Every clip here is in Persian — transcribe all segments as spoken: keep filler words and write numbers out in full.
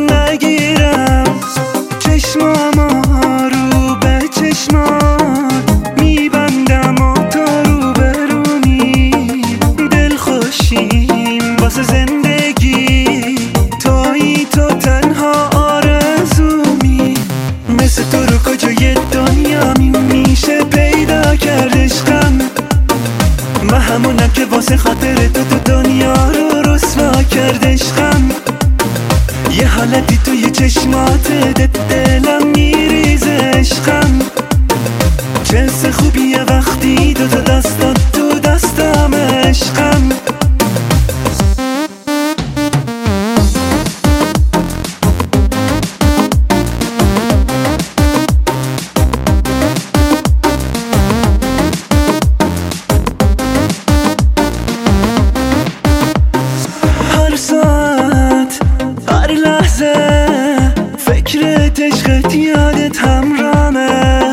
نگیرم، چشمامو رو به چشمات میبندم و تو رو برونی. دل خوشیم واسه زندگی، تویی تو تنها آرزومی. مثل تو رو کجای دنیا می میشه پیدا کرد عشقم. من همونم که واسه خاطر تو تو دنیا رو رسوا کرد عشقم. یه حالتی توی چشمات دلم میریزه عشقم. چه حس خوبیه وقتی دو تا دستات تو دستم عشقم. هر ساعت هر لحظه فکرت عشقت یادت همرامه.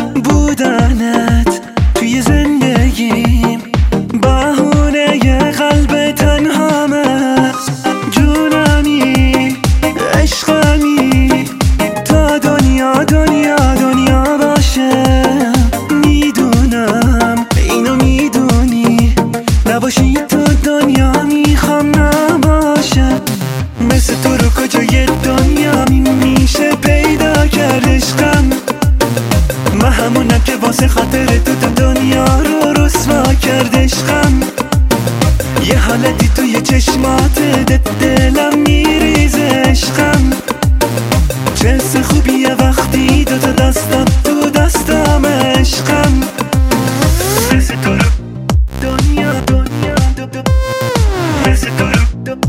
بودنت توی زندگیم بهونه قلب تنهامه. جونمی عشقمی تا دنیا دنیا دنیا باشه. میدونم اینو میدونی، نباشی تو دنیا میخوام نباشه. مثل تو رو کجای دنیا می میشه پیدا کرد عشقم. من همونم که واسه خاطر تو تو دنیا رو رسوا کرد عشقم. یه حالتی توی چشمات دلم میریزه عشقم. چه حس خوبیه وقتی دو تا دستات تو دستم عشقم. مثل تو رو دنیا دنیا دنیا مثل تو رو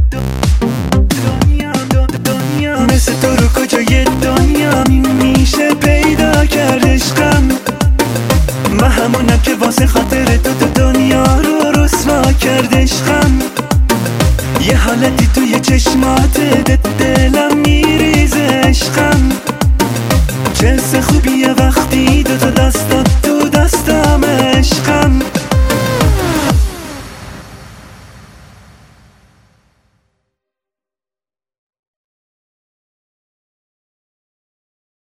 دنیا دنیا مثل تو رو کجای دنیا می میشه پیدا کرد عشقم. من همونم که واسه خاطر تو تو دنیا رو رسوا کرد عشقم. یه حالتی توی چشمات دلم